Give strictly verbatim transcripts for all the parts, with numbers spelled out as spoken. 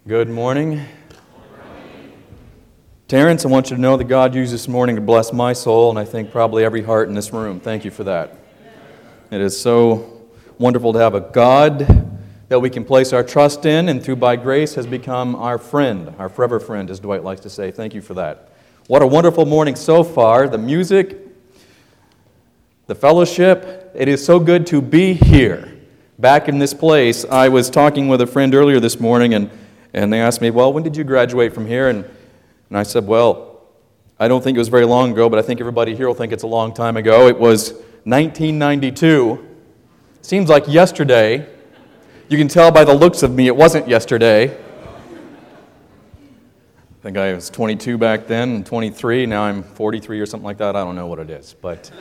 Good morning. Terrence, I want you to know that God used this morning to bless my soul, and I think probably every heart in this room. Thank you for that. It is so wonderful to have a God that we can place our trust in, and through by grace has become our friend, our forever friend, as Dwight likes to say. Thank you for that. What a wonderful morning so far. The music, the fellowship, it is so good to be here, back in this place. I was talking with a friend earlier this morning, and, and they asked me, well, when did you graduate from here? And, and I said, well, I don't think it was very long ago, but I think everybody here will think it's a long time ago. It was nineteen ninety-two. Seems like yesterday. You can tell by the looks of me it wasn't yesterday. I think I was twenty-two back then and twenty-three. Now I'm forty-three or something like that. I don't know what it is, but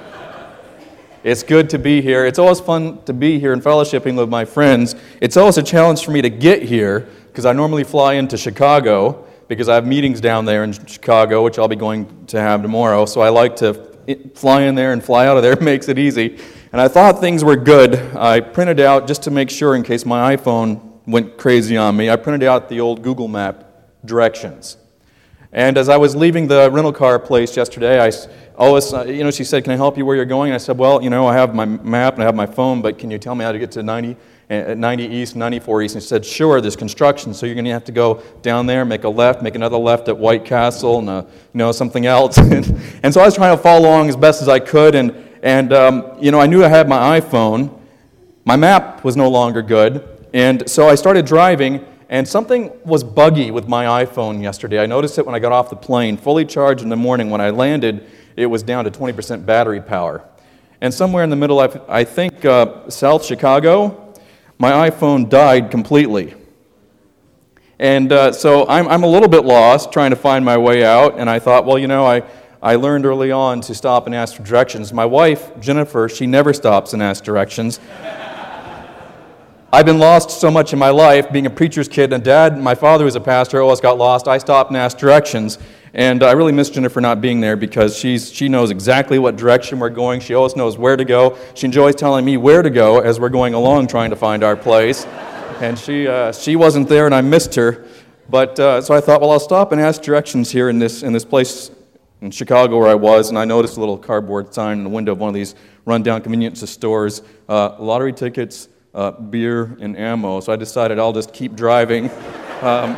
it's good to be here. It's always fun to be here and fellowshipping with my friends. It's always a challenge for me to get here because I normally fly into Chicago because I have meetings down there in Chicago, which I'll be going to have tomorrow. So I like to fly in there and fly out of there. It makes it easy. And I thought things were good. I printed out, just to make sure in case my iPhone went crazy on me, I printed out the old Google Map directions. And as I was leaving the rental car place yesterday, I always, you know, she said, can I help you where you're going? And I said, well, you know, I have my map and I have my phone, but can you tell me how to get to ninety, ninety East, ninety-four East? And she said, sure, there's construction, so you're going to have to go down there, make a left, make another left at White Castle, and, uh, you know, something else. and, and so I was trying to follow along as best as I could, and And, um, you know, I knew I had my iPhone. My map was no longer good. And so I started driving, and something was buggy with my iPhone yesterday. I noticed it when I got off the plane. Fully charged in the morning. When I landed, it was down to twenty percent battery power. And somewhere in the middle, of, I think, uh, South Chicago, my iPhone died completely. And uh, so I'm, I'm a little bit lost trying to find my way out. And I thought, well, you know, I... I learned early on to stop and ask for directions. My wife, Jennifer, she never stops and asks directions. I've been lost so much in my life, being a preacher's kid, and Dad, my father was a pastor, always got lost. I stopped and asked directions, and I really miss Jennifer not being there because she's she knows exactly what direction we're going. She always knows where to go. She enjoys telling me where to go as we're going along trying to find our place. And she uh, she wasn't there, and I missed her. But uh, so I thought, well, I'll stop and ask directions here in this in this place in Chicago where I was, and I noticed a little cardboard sign in the window of one of these rundown convenience stores, uh, lottery tickets, uh, beer, and ammo. So I decided I'll just keep driving. Um,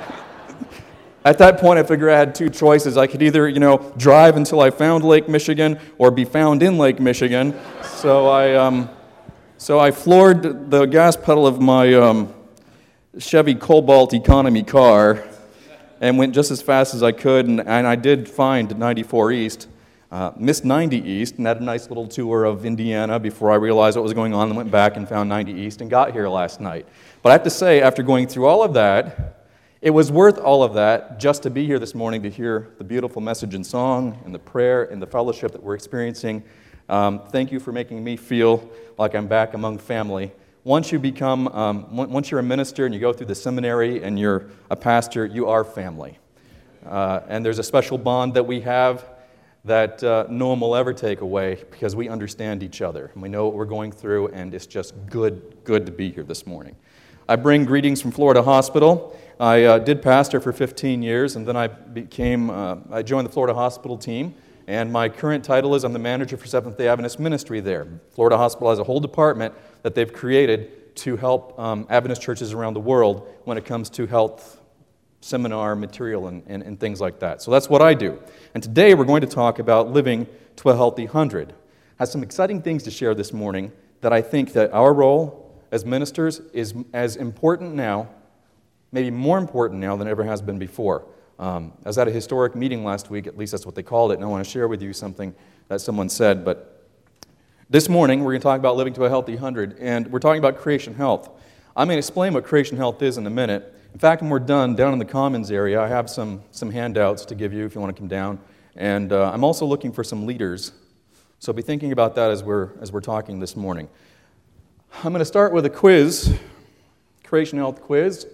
at that point, I figured I had two choices. I could either, you know, drive until I found Lake Michigan or be found in Lake Michigan. So I, um, so I floored the gas pedal of my um, Chevy Cobalt economy car and went just as fast as I could, and, and I did find ninety-four East, uh, missed ninety East, and had a nice little tour of Indiana before I realized what was going on, and went back and found ninety East and got here last night. But I have to say, after going through all of that, it was worth all of that just to be here this morning to hear the beautiful message and song and the prayer and the fellowship that we're experiencing. Um, thank you for making me feel like I'm back among family. Once you become, um, once you're a minister and you go through the seminary and you're a pastor, you are family. Uh, and there's a special bond that we have that uh, no one will ever take away because we understand each other and we know what we're going through, and it's just good, good to be here this morning. I bring greetings from Florida Hospital. I uh, did pastor for fifteen years, and then I became, uh, I joined the Florida Hospital team. And my current title is I'm the manager for Seventh-day Adventist Ministry there. Florida Hospital has a whole department that they've created to help um, Adventist churches around the world when it comes to health seminar material and, and, and things like that. So that's what I do. And today we're going to talk about living to a healthy hundred. I have some exciting things to share this morning that I think that our role as ministers is as important now, maybe more important now than it ever has been before. Um, I was at a historic meeting last week, at least that's what they called it, and I want to share with you something that someone said. But this morning, we're going to talk about living to a healthy hundred, and we're talking about creation health. I'm going to explain what creation health is in a minute. In fact, when we're done, down in the Commons area, I have some, some handouts to give you if you want to come down, and uh, I'm also looking for some leaders, so be thinking about that as we're, as we're talking this morning. I'm going to start with a quiz, creation health quiz.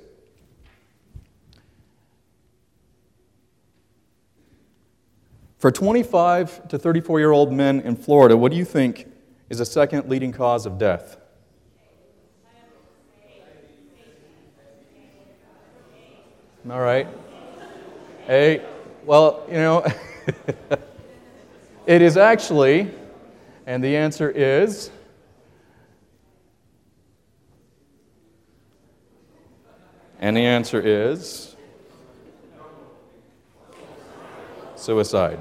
For twenty-five to thirty-four-year-old men in Florida, what do you think is the second leading cause of death? All right. Hey, well, you know, it is actually, and the answer is, and the answer is suicide.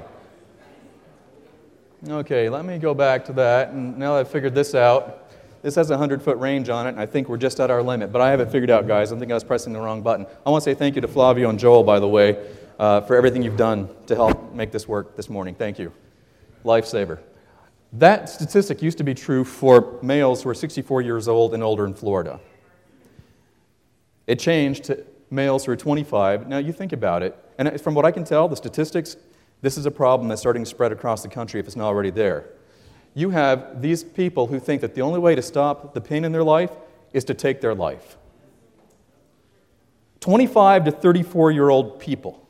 Okay, let me go back to that, and now that I've figured this out, this has a hundred-foot range on it, and I think we're just at our limit, but I have it figured out, guys. I think I was pressing the wrong button. I want to say thank you to Flavio and Joel, by the way, uh, for everything you've done to help make this work this morning. Thank you. Lifesaver. That statistic used to be true for males who are sixty-four years old and older in Florida. It changed to males who are twenty-five. Now, you think about it, and from what I can tell, the statistics, this is a problem that's starting to spread across the country if it's not already there. You have these people who think that the only way to stop the pain in their life is to take their life. twenty-five to thirty-four-year-old people.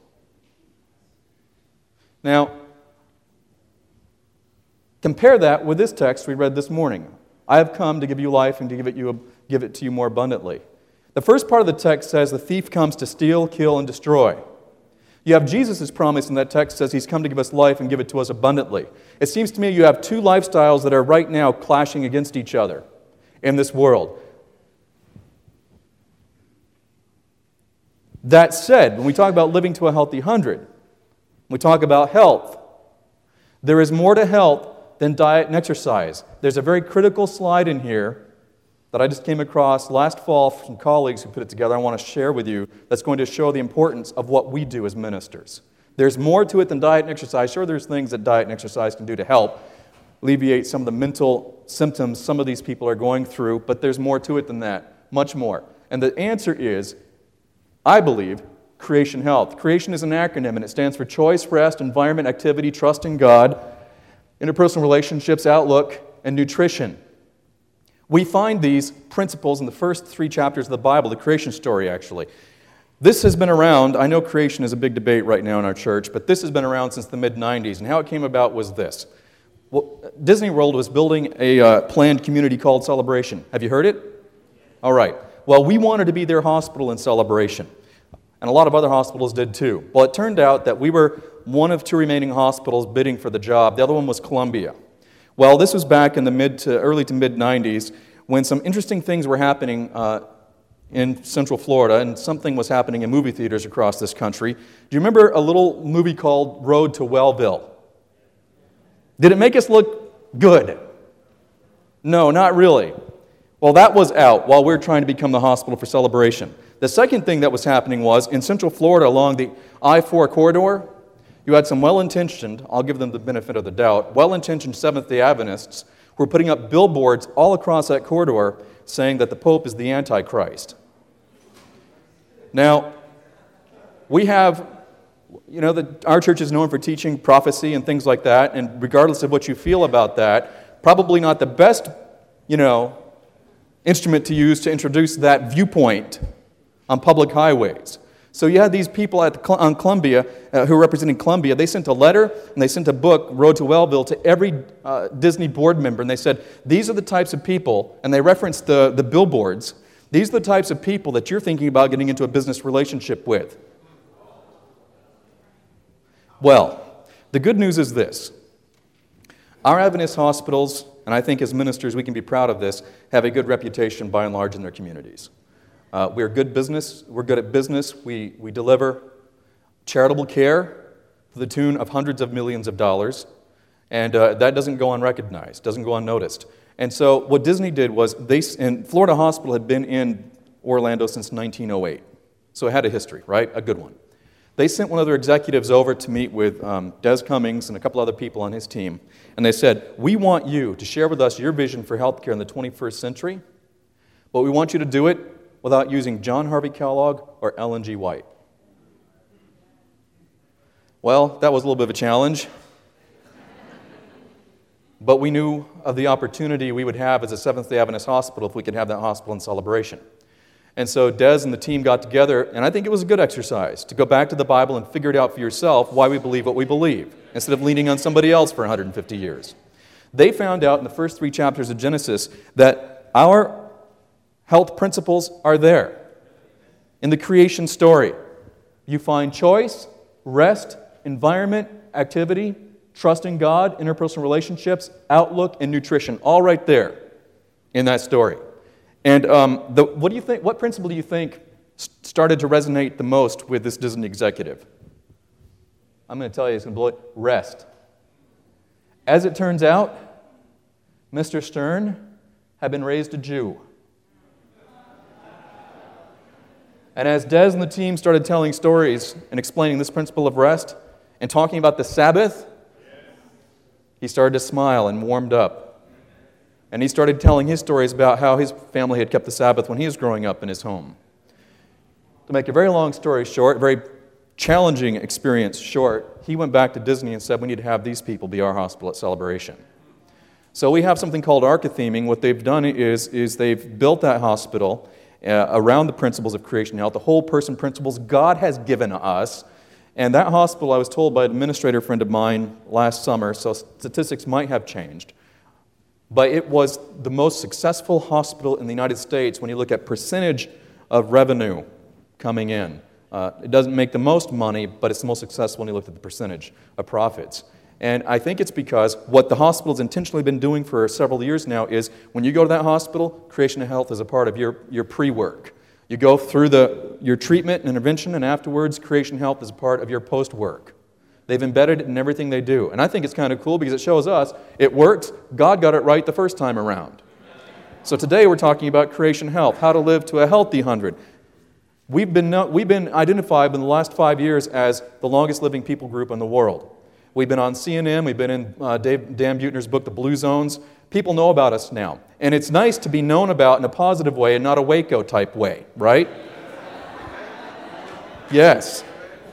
Now, compare that with this text we read this morning. I have come to give you life and to give it, you, give it to you more abundantly. The first part of the text says the thief comes to steal, kill, and destroy. You have Jesus' promise in that text says he's come to give us life and give it to us abundantly. It seems to me you have two lifestyles that are right now clashing against each other in this world. That said, when we talk about living to a healthy hundred, we talk about health. There is more to health than diet and exercise. There's a very critical slide in here that I just came across last fall from colleagues who put it together I want to share with you that's going to show the importance of what we do as ministers. There's more to it than diet and exercise. Sure, there's things that diet and exercise can do to help alleviate some of the mental symptoms some of these people are going through, but there's more to it than that, much more. And the answer is, I believe, Creation Health. Creation is an acronym, and it stands for choice, rest, environment, activity, trust in God, interpersonal relationships, outlook, and nutrition. We find these principles in the first three chapters of the Bible, the creation story, actually. This has been around. I know creation is a big debate right now in our church, but this has been around since the mid nineties, and how it came about was this. Well, Disney World was building a uh, planned community called Celebration. Have you heard it? All right. Well, we wanted to be their hospital in Celebration, and a lot of other hospitals did too. Well, it turned out that we were one of two remaining hospitals bidding for the job. The other one was Columbia. Well, this was back in the mid to early to mid nineties when some interesting things were happening uh, in Central Florida, and something was happening in movie theaters across this country. Do you remember a little movie called Road to Wellville? Did it make us look good? No, not really. Well, that was out while we were trying to become the hospital for Celebration. The second thing that was happening was in Central Florida along the I four corridor, you had some well-intentioned, I'll give them the benefit of the doubt, well-intentioned Seventh-day Adventists who were putting up billboards all across that corridor saying that the Pope is the Antichrist. Now, we have, you know, the, our church is known for teaching prophecy and things like that, and regardless of what you feel about that, probably not the best, you know, instrument to use to introduce that viewpoint on public highways. So you had these people at the, on Columbia uh, who were representing Columbia. They sent a letter and they sent a book, Road to Wellville, to every uh, Disney board member. And they said, these are the types of people, and they referenced the, the billboards, these are the types of people that you're thinking about getting into a business relationship with. Well, the good news is this. Our Adventist hospitals, and I think as ministers we can be proud of this, have a good reputation by and large in their communities. Uh, we're good business. We're good at business. We, we deliver charitable care to the tune of hundreds of millions of dollars, and uh, that doesn't go unrecognized, doesn't go unnoticed. And so what Disney did was, they, and Florida Hospital had been in Orlando since nineteen oh eight, so it had a history, right? A good one. They sent one of their executives over to meet with um, Des Cummings and a couple other people on his team, and they said, we want you to share with us your vision for healthcare in the twenty-first century, but we want you to do it without using John Harvey Kellogg or Ellen G. White. Well, that was a little bit of a challenge. But we knew of the opportunity we would have as a Seventh-day Adventist hospital if we could have that hospital in Celebration. And so Des and the team got together, and I think it was a good exercise to go back to the Bible and figure it out for yourself why we believe what we believe, instead of leaning on somebody else for one hundred fifty years. They found out in the first three chapters of Genesis that our health principles are there in the creation story. You find choice, rest, environment, activity, trust in God, interpersonal relationships, outlook, and nutrition, all right there in that story. And um, the, what do you think? What principle do you think started to resonate the most with this Disney executive? I'm going to tell you, it's going to blow it. Rest. As it turns out, Mister Stern had been raised a Jew. And as Des and the team started telling stories and explaining this principle of rest and talking about the Sabbath, he started to smile and warmed up. And he started telling his stories about how his family had kept the Sabbath when he was growing up in his home. To make a very long story short, very challenging experience short, he went back to Disney and said, we need to have these people be our hospital at Celebration. So we have something called architheming. What they've done is, is they've built that hospital uh, around the principles of creation health, the whole person principles God has given us. And that hospital, I was told by an administrator friend of mine last summer, so statistics might have changed, but it was the most successful hospital in the United States when you look at percentage of revenue coming in. Uh, it doesn't make the most money, but it's the most successful when you look at the percentage of profits. And I think it's because what the hospital's intentionally been doing for several years now is when you go to that hospital, Creation Health is a part of your, your pre-work. You go through the, your treatment and intervention, and afterwards, Creation Health is a part of your post-work. They've embedded it in everything they do. And I think it's kind of cool because it shows us it works. God got it right the first time around. So today we're talking about Creation Health, how to live to a healthy hundred. We've been, we've been identified in the last five years as the longest living people group in the world. We've been on C N N, we've been in uh, Dave, Dan Buettner's book, The Blue Zones. People know about us now. And it's nice to be known about in a positive way and not a Waco type way, right? Yes.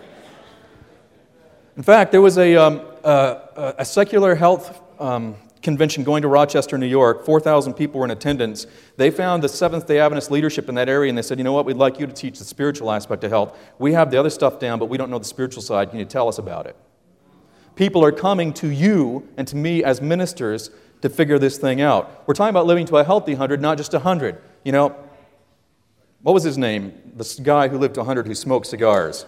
In fact, there was a, um, a, a secular health um, convention going to Rochester, New York. four thousand people were in attendance. They found the Seventh-day Adventist leadership in that area, and they said, you know what, we'd like you to teach the spiritual aspect of health. We have the other stuff down, but we don't know the spiritual side. Can you tell us about it? People are coming to you and to me as ministers to figure this thing out. We're talking about living to a healthy hundred, not just a hundred. You know, what was his name? This guy who lived to a hundred who smoked cigars.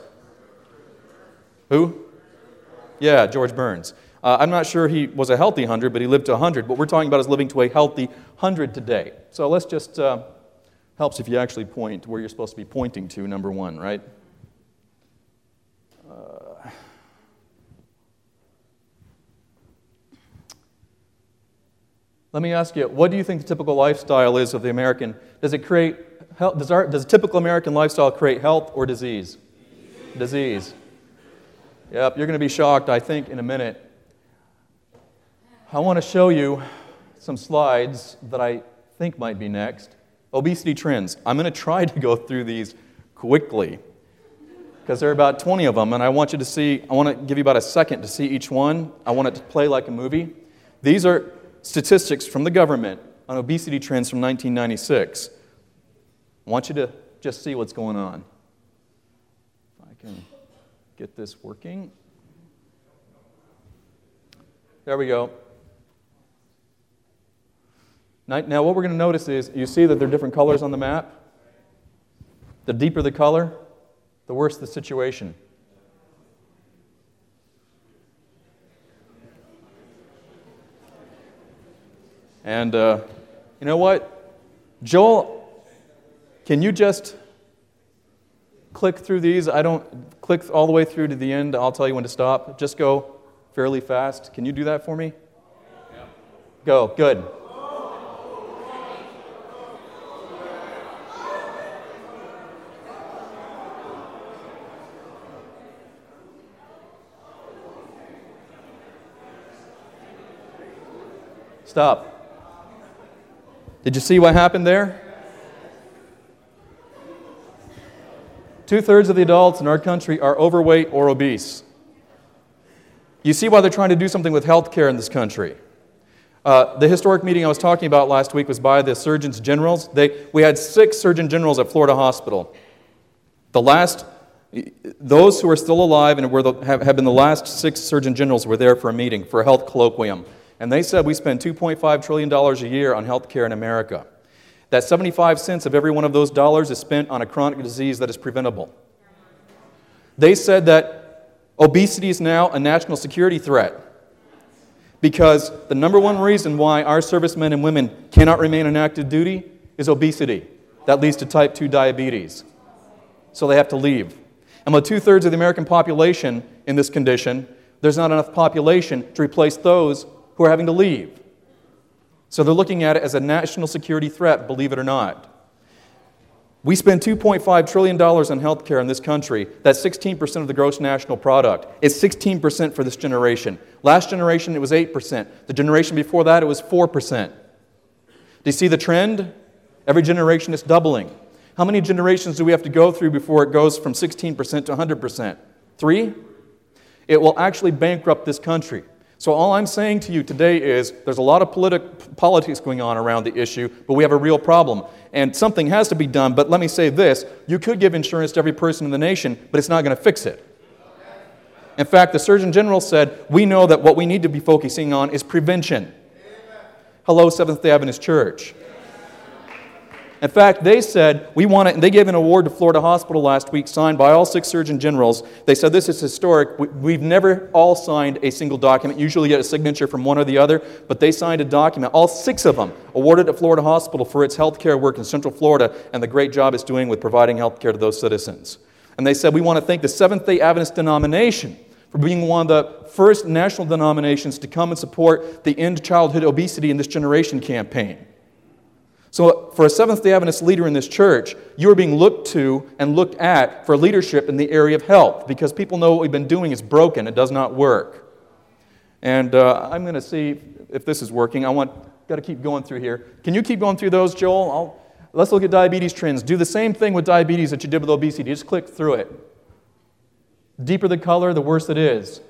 Who? Yeah, George Burns. Uh, I'm not sure he was a healthy hundred, but he lived to a hundred. What we're talking about is living to a healthy hundred today. So let's just, uh, helps if you actually point where you're supposed to be pointing to, number one, right? Uh, let me ask you, what do you think the typical lifestyle is of the American? Does it create, health, does, our, does a typical American lifestyle create health or disease? Disease. Yep, you're going to be shocked, I think, in a minute. I want to show you some slides that I think might be next. Obesity trends. I'm going to try to go through these quickly because there are about twenty of them, and I want you to see, I want to give you about a second to see each one. I want it to play like a movie. These are statistics from the government on obesity trends from nineteen ninety-six. I want you to just see what's going on. If I can get this working. There we go. Now what we're going to notice is, you see that there are different colors on the map? The deeper the color, the worse the situation. And uh, you know what? Joel, can you just click through these? I don't click all the way through to the end. I'll tell you when to stop. Just go fairly fast. Can you do that for me? Yeah. Go. Good. Stop. Did you see what happened there? Two-thirds of the adults in our country are overweight or obese. You see why they're trying to do something with health care in this country. Uh, the historic meeting I was talking about last week was by the Surgeons Generals. They, we had six Surgeon Generals at Florida Hospital. The last, those who are still alive and were the, have, have been the last six Surgeon Generals were there for a meeting, for a health colloquium. And they said we spend two point five trillion dollars a year on health care in America. That seventy-five cents of every one of those dollars is spent on a chronic disease that is preventable. They said that obesity is now a national security threat because the number one reason why our servicemen and women cannot remain on active duty is obesity. That leads to type two diabetes. So they have to leave. And with two-thirds of the American population in this condition, there's not enough population to replace those who are having to leave. So they're looking at it as a national security threat, believe it or not. We spend two point five trillion dollars on health care in this country. That's sixteen percent of the gross national product. It's sixteen percent for this generation. Last generation, it was eight percent. The generation before that, it was four percent. Do you see the trend? Every generation is doubling. How many generations do we have to go through before it goes from sixteen percent to one hundred percent? Three? It will actually bankrupt this country. So all I'm saying to you today is there's a lot of politic, politics going on around the issue, but we have a real problem. And something has to be done, but let me say this. You could give insurance to every person in the nation, but it's not going to fix it. In fact, the Surgeon General said, we know that what we need to be focusing on is prevention. Hello, Seventh-day Adventist Church. In fact, they said, we want it, and they gave an award to Florida Hospital last week, signed by all six Surgeon Generals. They said this is historic. We've never all signed a single document. Usually you get a signature from one or the other, but they signed a document, all six of them, awarded to Florida Hospital for its health care work in Central Florida and the great job it's doing with providing health care to those citizens. And they said, we want to thank the Seventh-day Adventist denomination for being one of the first national denominations to come and support the End Childhood Obesity in This Generation campaign. So for a Seventh-day Adventist leader in this church, you are being looked to and looked at for leadership in the area of health because people know what we've been doing is broken. It does not work. And uh, I'm going to see if this is working. I want, got to keep going through here. Can you keep going through those, Joel? I'll, let's look at diabetes trends. Do the same thing with diabetes that you did with obesity. Just click through it. Deeper the color, the worse it is.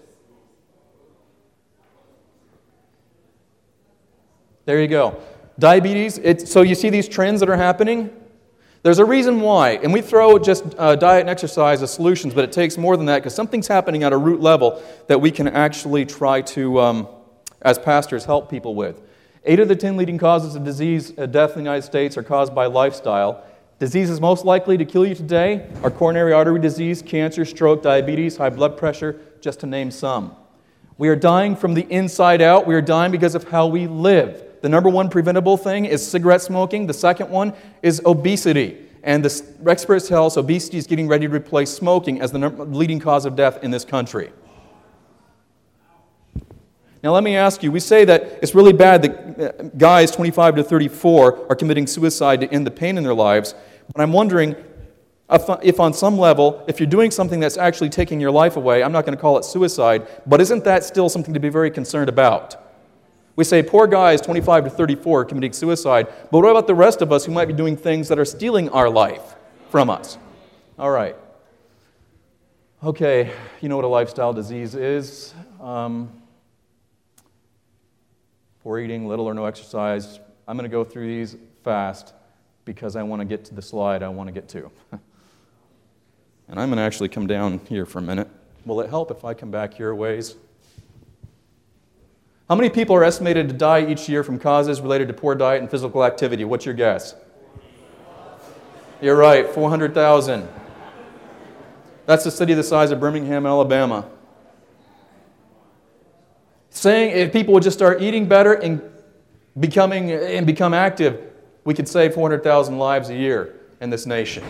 There you go. Diabetes, it's, so you see these trends that are happening? There's a reason why. And we throw just uh, diet and exercise as solutions, but it takes more than that because something's happening at a root level that we can actually try to, um, as pastors, help people with. Eight of the ten leading causes of disease, uh, death in the United States are caused by lifestyle. Diseases most likely to kill you today are coronary artery disease, cancer, stroke, diabetes, high blood pressure, just to name some. We are dying from the inside out. We are dying because of how we live. The number one preventable thing is cigarette smoking. The second one is obesity. And the experts tell us obesity is getting ready to replace smoking as the leading cause of death in this country. Now let me ask you, we say that it's really bad that guys twenty-five to thirty-four are committing suicide to end the pain in their lives. But I'm wondering if on some level, if you're doing something that's actually taking your life away, I'm not going to call it suicide, but isn't that still something to be very concerned about? We say, poor guys, twenty-five to thirty-four, committing suicide, but what about the rest of us who might be doing things that are stealing our life from us? All right. Okay, you know what a lifestyle disease is. Um, poor eating, little or no exercise. I'm going to go through these fast because I want to get to the slide I want to get to. And I'm going to actually come down here for a minute. Will it help if I come back here a ways? How many people are estimated to die each year from causes related to poor diet and physical activity? What's your guess? You're right, four hundred thousand. That's a city the size of Birmingham, Alabama. Saying if people would just start eating better and becoming and become active, we could save four hundred thousand lives a year in this nation.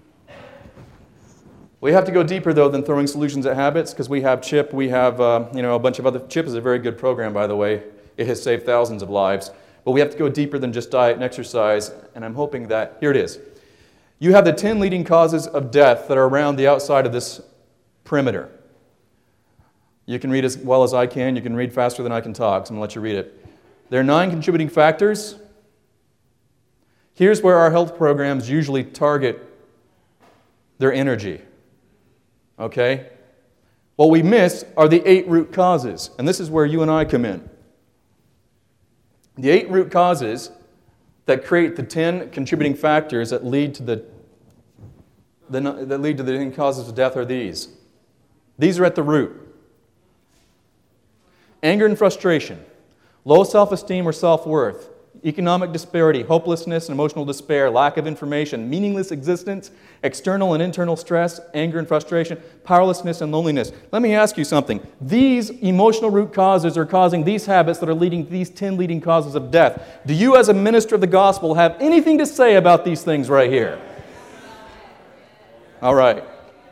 We have to go deeper, though, than throwing solutions at habits, because we have CHIP, we have uh, you know, a bunch of other... CHIP is a very good program, by the way. It has saved thousands of lives. But we have to go deeper than just diet and exercise, and I'm hoping that... Here it is. You have the ten leading causes of death that are around the outside of this perimeter. You can read as well as I can. You can read faster than I can talk, so I'm going to let you read it. There are nine contributing factors. Here's where our health programs usually target their energy. Okay? What we miss are the eight root causes, and this is where you and I come in. The eight root causes that create the ten contributing factors that lead to the, the that lead to the ten causes of death are these. These are at the root. Anger and frustration, low self-esteem or self-worth. economic disparity, hopelessness and emotional despair, lack of information, meaningless existence, external and internal stress, anger and frustration, powerlessness and loneliness. Let me ask you something. These emotional root causes are causing these habits that are leading to these ten leading causes of death. Do you, as a minister of the gospel, have anything to say about these things right here? All right.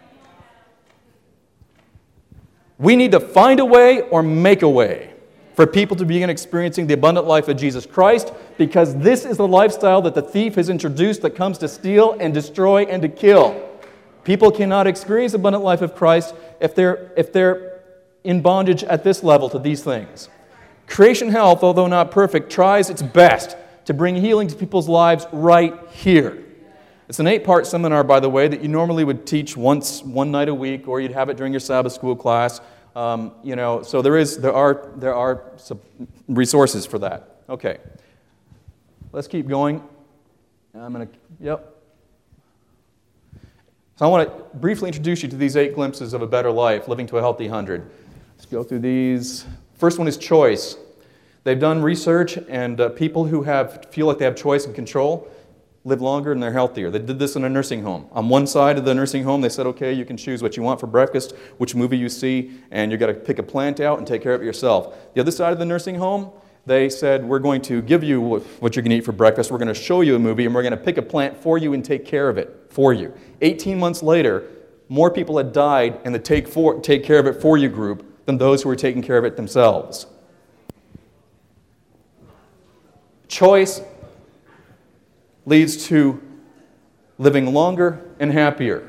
We need to find a way or make a way for people to begin experiencing the abundant life of Jesus Christ, because this is the lifestyle that the thief has introduced that comes to steal and destroy and to kill. People cannot experience the abundant life of Christ if they're, if they're in bondage at this level to these things. Creation Health, although not perfect, tries its best to bring healing to people's lives right here. It's an eight-part seminar, by the way, that you normally would teach once, one night a week, or you'd have it during your Sabbath school class. Um, you know, so there is, there are, there are some resources for that. Okay, let's keep going. I'm gonna, yep. So I want to briefly introduce you to these eight glimpses of a better life, living to a healthy hundred. Let's go through these. First one is choice. They've done research, and uh, people who have feel like they have choice and control live longer and they're healthier. They did this in a nursing home. On one side of the nursing home, they said, okay, you can choose what you want for breakfast, which movie you see, and you've got to pick a plant out and take care of it yourself. The other side of the nursing home, they said, we're going to give you what you're going to eat for breakfast, we're going to show you a movie, and we're going to pick a plant for you and take care of it for you. eighteen months later, more people had died in the take, for, take care of it for you group than those who were taking care of it themselves. Choice leads to living longer and happier.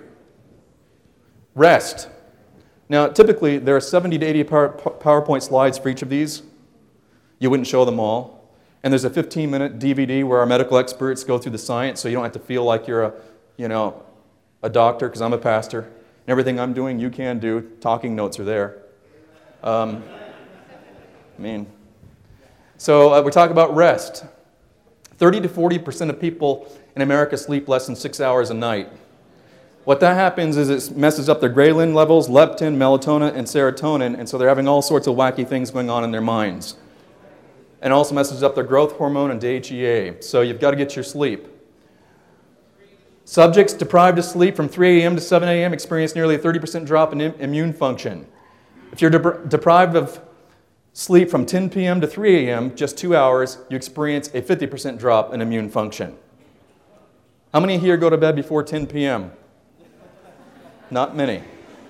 Rest. Now, typically, there are seventy to eighty PowerPoint slides for each of these. You wouldn't show them all. And there's a fifteen minute D V D where our medical experts go through the science, so you don't have to feel like you're a, you know, a doctor, because I'm a pastor. And everything I'm doing, you can do. Talking notes are there. Um, I mean, so uh, we're talking about rest. thirty to forty percent of people in America sleep less than six hours a night. What that happens is it messes up their ghrelin levels, leptin, melatonin, and serotonin, and so they're having all sorts of wacky things going on in their minds. And also messes up their growth hormone and D H E A. So you've got to get your sleep. Subjects deprived of sleep from three a.m. to seven a.m. experience nearly a thirty percent drop in im- immune function. If you're de- deprived of sleep from ten p.m. to three a.m., just two hours, you experience a fifty percent drop in immune function. How many here go to bed before ten p.m.? Not many.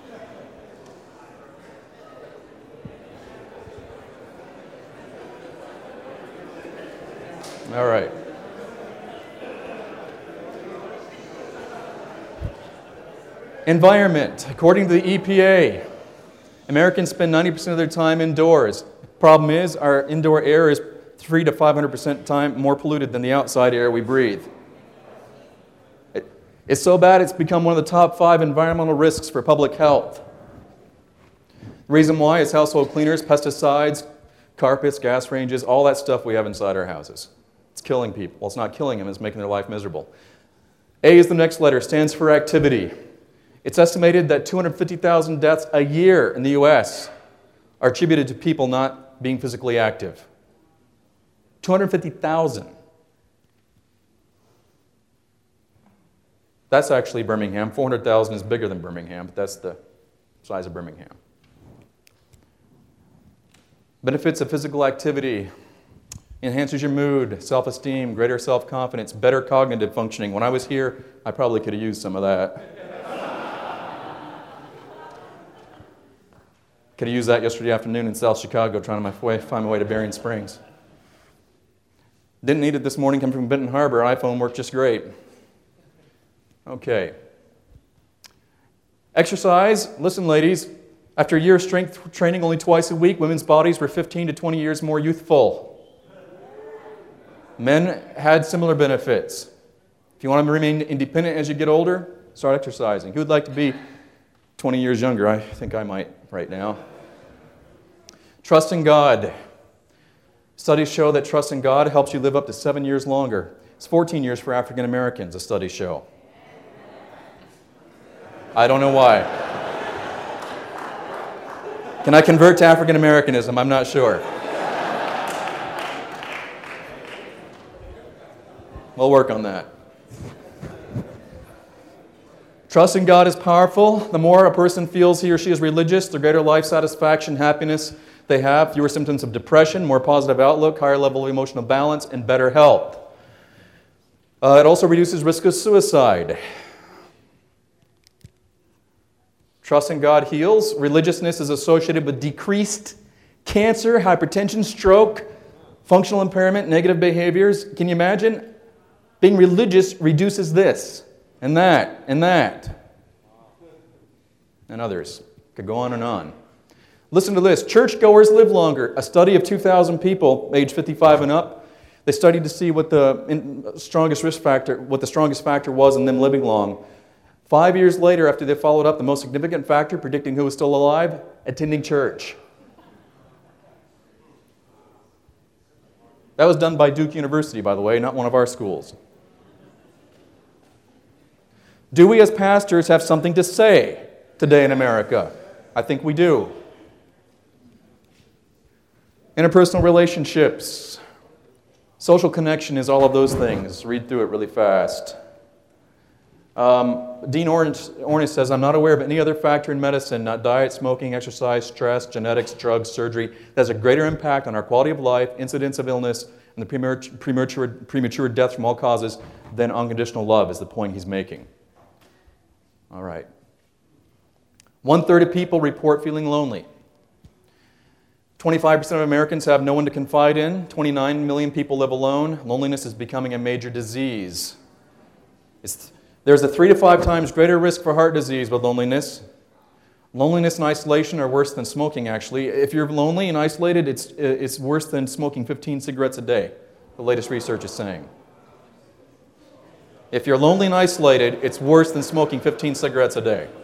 All right. Environment. According to the E P A, Americans spend ninety percent of their time indoors. Problem is, our indoor air is three to five hundred percent time more polluted than the outside air we breathe. It, it's so bad it's become one of the top five environmental risks for public health. The reason why is household cleaners, pesticides, carpets, gas ranges, all that stuff we have inside our houses. It's killing people. Well, it's not killing them, it's making their life miserable. A is the next letter, stands for activity. It's estimated that two hundred fifty thousand deaths a year in the U S are attributed to people not being physically active. two hundred fifty thousand. That's actually Birmingham. four hundred thousand is bigger than Birmingham, but that's the size of Birmingham. Benefits of physical activity. Enhances your mood, self-esteem, greater self-confidence, better cognitive functioning. When I was here, I probably could have used some of that. Could have used that yesterday afternoon in South Chicago trying to my way, find my way to Berrien Springs. Didn't need it this morning coming from Benton Harbor. iPhone worked just great. Okay. Exercise. Listen, ladies. After a year of strength training only twice a week, women's bodies were fifteen to twenty years more youthful. Men had similar benefits. If you want to remain independent as you get older, start exercising. Who would like to be twenty years younger? I think I might right now. Trust in God. Studies show that trust in God helps you live up to seven years longer. It's fourteen years for African Americans, the studies show. I don't know why. Can I convert to African Americanism? I'm not sure. We'll work on that. Trusting God is powerful. The more a person feels he or she is religious, the greater life satisfaction, happiness they have, fewer symptoms of depression, more positive outlook, higher level of emotional balance, and better health. Uh, it also reduces risk of suicide. Trusting God heals. Religiousness is associated with decreased cancer, hypertension, stroke, functional impairment, negative behaviors. Can you imagine? Being religious reduces this, and that, and that, and others. Could go on and on. Listen to this. Churchgoers live longer. A study of two thousand people, age fifty-five and up, they studied to see what the strongest risk factor, what the strongest factor was in them living long. Five years later, after they followed up, the most significant factor predicting who was still alive, attending church. That was done by Duke University, by the way, not one of our schools. Do we as pastors have something to say today in America? I think we do. Interpersonal relationships. Social connection is all of those things. Read through it really fast. Um, Dean Ornish says, I'm not aware of any other factor in medicine, not diet, smoking, exercise, stress, genetics, drugs, surgery, that has a greater impact on our quality of life, incidence of illness, and the premature, premature, premature death from all causes than unconditional love, is the point he's making. All right. One-third of people report feeling lonely. twenty-five percent of Americans have no one to confide in. twenty-nine million people live alone. Loneliness is becoming a major disease. It's, there's a three to five times greater risk for heart disease with loneliness. Loneliness and isolation are worse than smoking, actually. If you're lonely and isolated, it's, it's worse than smoking fifteen cigarettes a day, the latest research is saying. If you're lonely and isolated, it's worse than smoking fifteen cigarettes a day.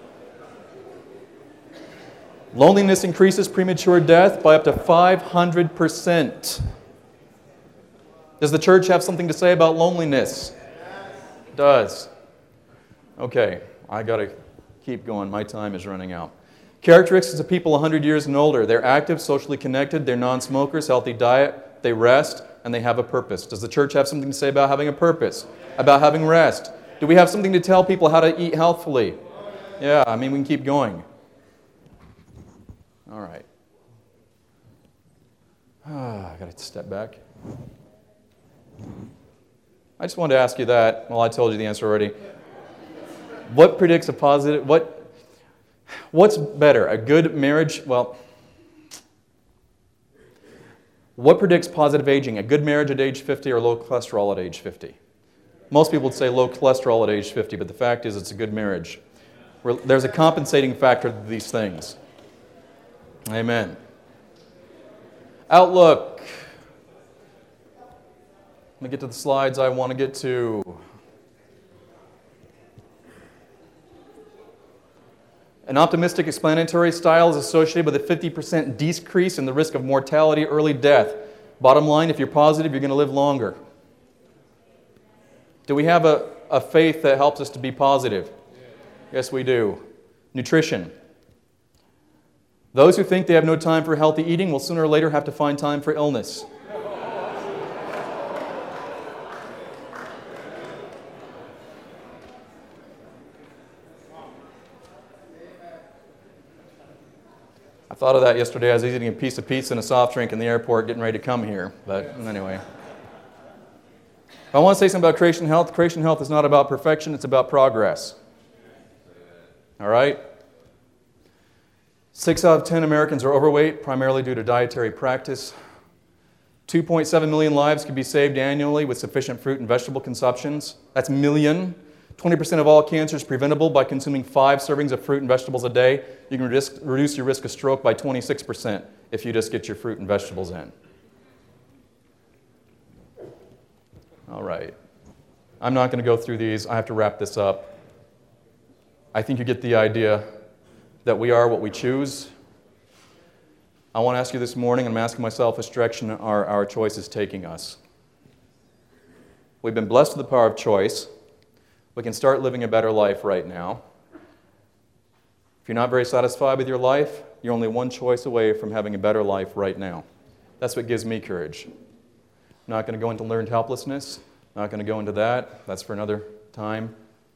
Loneliness increases premature death by up to five hundred percent. Does the church have something to say about loneliness? It does. Okay, I got to keep going. My time is running out. Characteristics of people one hundred years and older. They're active, socially connected, they're non-smokers, healthy diet, they rest, and they have a purpose. Does the church have something to say about having a purpose? About having rest? Do we have something to tell people how to eat healthfully? Yeah, I mean, we can keep going. All right. Ah, I got to step back. I just wanted to ask you that. Well, I told you the answer already. What predicts a positive, what, what's better, a good marriage? Well, what predicts positive aging? A good marriage at age fifty or low cholesterol at age fifty? Most people would say low cholesterol at age fifty, but the fact is it's a good marriage. There's a compensating factor to these things. Amen. Outlook. Let me get to the slides I want to get to. An optimistic explanatory style is associated with a fifty percent decrease in the risk of mortality, early death. Bottom line, if you're positive, you're going to live longer. Do we have a, a faith that helps us to be positive? Yes, we do. Nutrition. Those who think they have no time for healthy eating will sooner or later have to find time for illness. I thought of that yesterday. I was eating a piece of pizza and a soft drink in the airport getting ready to come here. But anyway. If I want to say something about creation health, creation health is not about perfection, it's about progress. All right? Six out of ten Americans are overweight, primarily due to dietary practice. two point seven million lives can be saved annually with sufficient fruit and vegetable consumptions. That's million. twenty percent of all cancer is preventable by consuming five servings of fruit and vegetables a day. You can risk, reduce your risk of stroke by twenty-six percent if you just get your fruit and vegetables in. All right. I'm not going to go through these. I have to wrap this up. I think you get the idea that we are what we choose. I want to ask you this morning, and I'm asking myself, which direction are our choices taking us? We've been blessed with the power of choice. We can start living a better life right now. If you're not very satisfied with your life, you're only one choice away from having a better life right now. That's what gives me courage. I'm not going to go into learned helplessness. I'm Not going to go into that. That's for another time.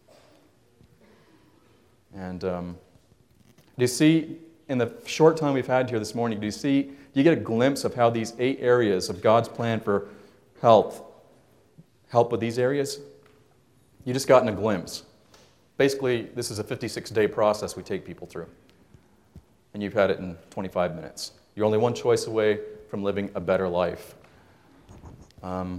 And um, do you see, in the short time we've had here this morning, do you see, do you get a glimpse of how these eight areas of God's plan for health help with these areas? You just gotten a glimpse. Basically, this is a fifty-six day process we take people through. And you've had it in twenty-five minutes. You're only one choice away from living a better life. Um,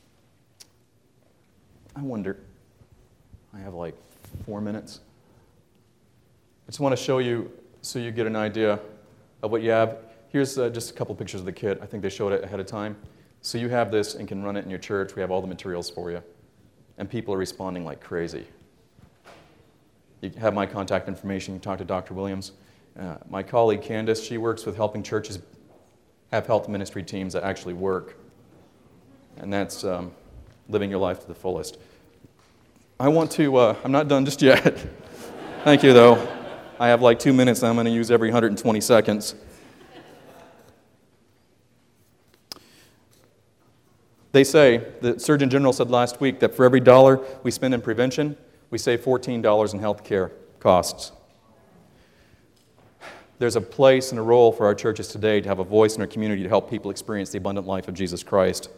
I wonder, I have like four minutes. I just want to show you so you get an idea of what you have. Here's uh, just a couple pictures of the kit. I think they showed it ahead of time. So you have this and can run it in your church. We have all the materials for you. And people are responding like crazy. You have my contact information. You can talk to Doctor Williams. Uh, my colleague Candace, she works with helping churches have health ministry teams that actually work. And that's um, living your life to the fullest. I want to, uh, I'm not done just yet. Thank you, though. I have like two minutes and I'm going to use every one hundred twenty seconds. They say, the Surgeon General said last week that for every dollar we spend in prevention, we save fourteen dollars in health care costs. There's a place and a role for our churches today to have a voice in our community to help people experience the abundant life of Jesus Christ.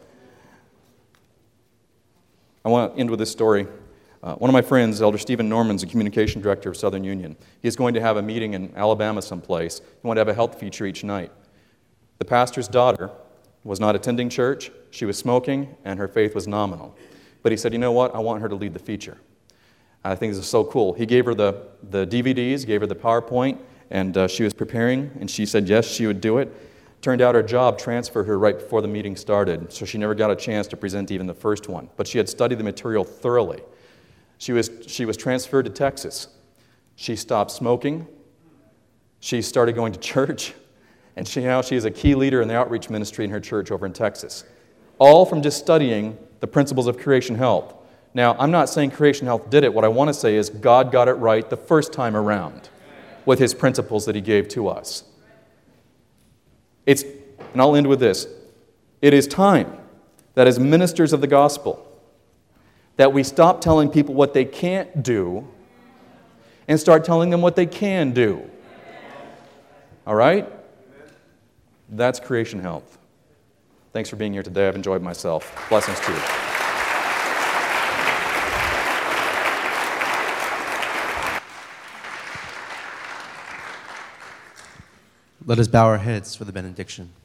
I want to end with this story. Uh, one of my friends, Elder Stephen Norman, is the communication director of Southern Union. He's going to have a meeting in Alabama someplace. He wanted to have a health feature each night. The pastor's daughter was not attending church, she was smoking, and her faith was nominal. But he said, you know what, I want her to lead the feature. I think this is so cool. He gave her the, the D V Ds, gave her the PowerPoint, and uh, she was preparing, and she said yes, she would do it. Turned out her job transferred her right before the meeting started, so she never got a chance to present even the first one. But she had studied the material thoroughly. She was, she was transferred to Texas. She stopped smoking. She started going to church. And she, now she is a key leader in the outreach ministry in her church over in Texas. All from just studying the principles of creation health. Now, I'm not saying creation health did it. What I want to say is God got it right the first time around with His principles that He gave to us. It's, and I'll end with this. It is time that as ministers of the gospel, that we stop telling people what they can't do and start telling them what they can do. All right? That's creation health. Thanks for being here today. I've enjoyed myself. Blessings to you. Let us bow our heads for the benediction.